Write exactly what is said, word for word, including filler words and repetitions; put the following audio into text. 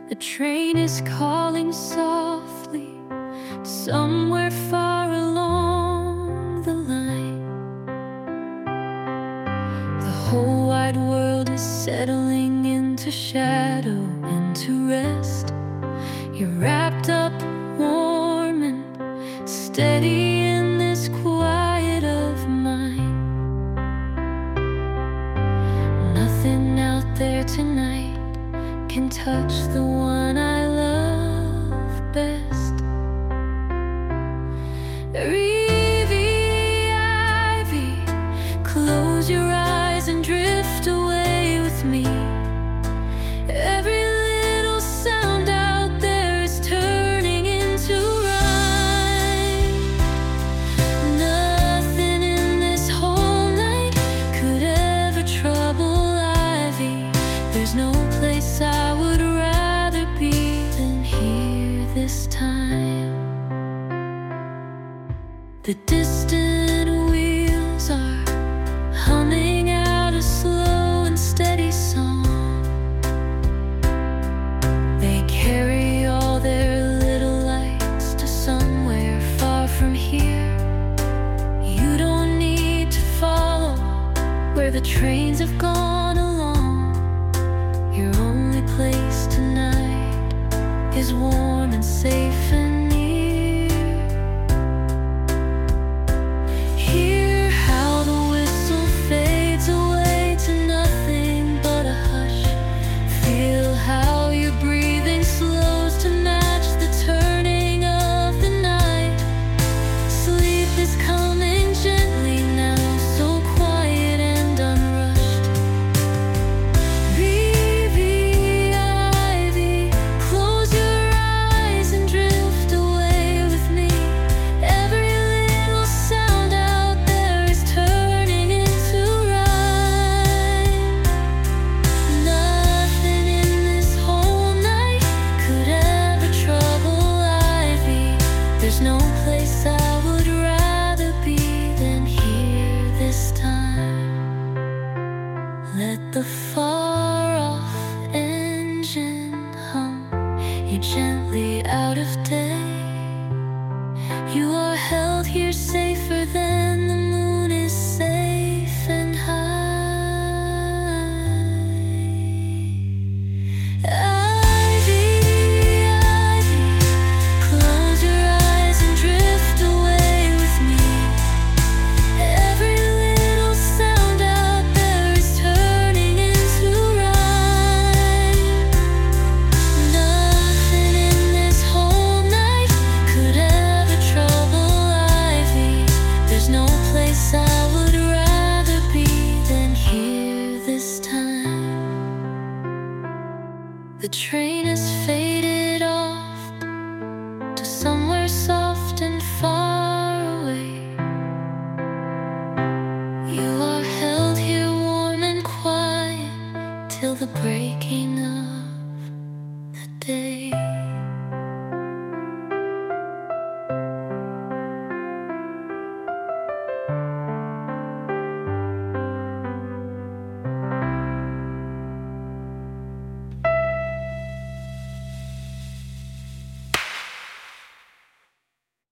The train is calling softly somewhere far along the line. The whole wide world is settling into shadow and to rest. You're wrapped up warm and steady in this quiet of mine. Nothing out there tonight can touch the one I love best. Reevie, Ivy, close your eyes and drift away with me. Every little sound out there is turning into rhyme. Nothing in this whole night could ever trouble Ivy. There's no place I would rather be than here this time. The distant wheels are humming out a slow and steady song. They carry all their little lights to somewhere far from here. You don't need to follow where the trains have gone along. Your only place tonight is warm and safe and near. Hear how the whistle fades away to nothing but a hush. Feel how your breathing slows to match the turning of the night. Sleep is coming gently now, so quiet and unrushed. Reevie, Ivy, close your eyes and drift away with me. Every little sound out there is turning into rhyme. Nothing in this whole night could ever trouble Ivy. There's no place I would rather be than here this time. Let the far-off engine hum you gently out of day. You are held here safer than the moon is safe and high. Ivy, Ivy, close your eyes and drift away with me. Every little sound out there is turning into rhyme. Nothing in this whole night could ever trouble Ivy. There's no place I would rather be than here this time. The train